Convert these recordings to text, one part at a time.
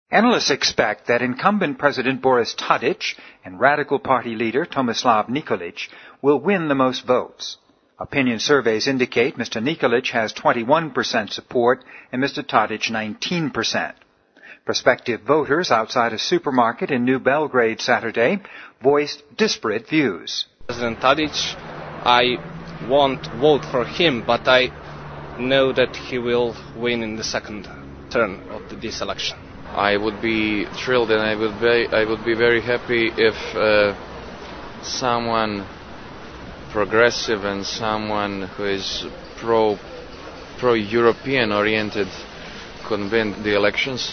Analysts expect that incumbent President Boris Tadic and Radical Party leader Tomislav Nikolic will win the most votes. Opinion surveys indicate Mr. Nikolic has 21% support and Mr. Tadic 19%. Prospective voters outside a supermarket in New Belgrade Saturday voiced disparate views. President Tadic, I won't vote for him, but I know that he will win in the second turn of this election. I would be thrilled and I would be very happy if someone progressive and someone who is pro-European oriented could win the elections.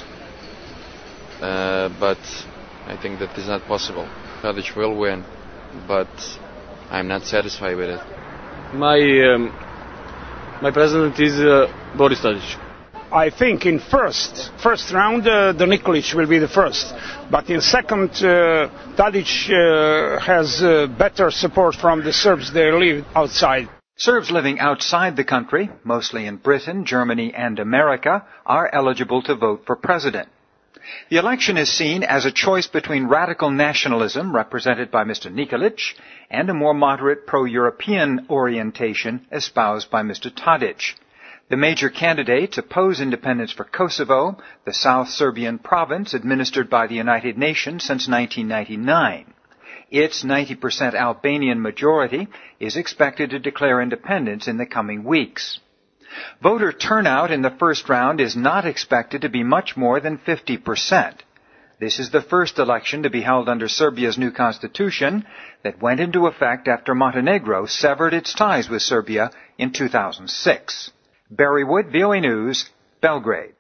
But I think that is not possible. Tadic will win, but I'm not satisfied with it. My president is Boris Tadic. I think in first round the Nikolic will be the first, but in second Tadic has better support from the Serbs that live outside. Serbs living outside the country, mostly in Britain, Germany and America, are eligible to vote for president. The election is seen as a choice between radical nationalism, represented by Mr. Nikolic, and a more moderate pro-European orientation espoused by Mr. Tadic. The major candidates oppose independence for Kosovo, the South Serbian province administered by the United Nations since 1999. Its 90% Albanian majority is expected to declare independence in the coming weeks. Voter turnout in the first round is not expected to be much more than 50%. This is the first election to be held under Serbia's new constitution that went into effect after Montenegro severed its ties with Serbia in 2006. Barry Wood, VOA News, Belgrade.